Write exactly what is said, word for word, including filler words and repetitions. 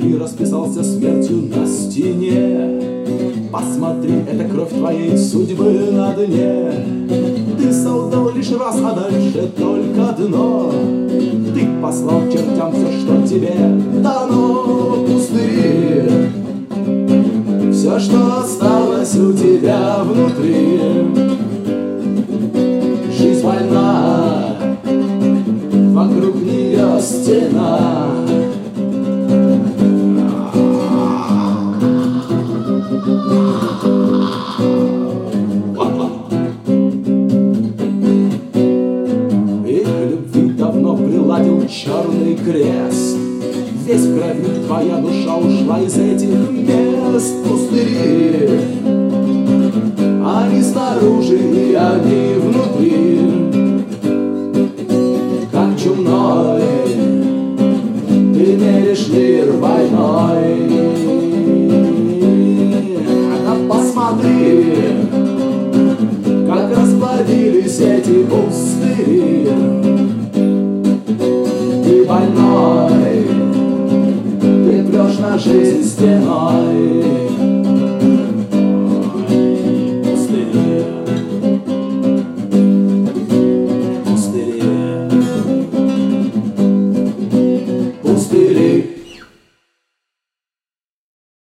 Ты расписался смертью на стене. Посмотри, это кровь твоей судьбы на дне. Ты солгал лишь раз, а дальше только дно. Ты послал чертям все, что тебе дано. Пустыри, все, что осталось у тебя внутри. Жизнь вольна, вокруг нее стена. И к любви давно приладил черный крест. Весь в крови твоя душа ушла из этих мест. Пустыри, они снаружи и они внутри. Как чумной ты меришь мир войной. А посмотри, как расплодились эти пустыри. Ты больной, ты прешь на жизнь стеной.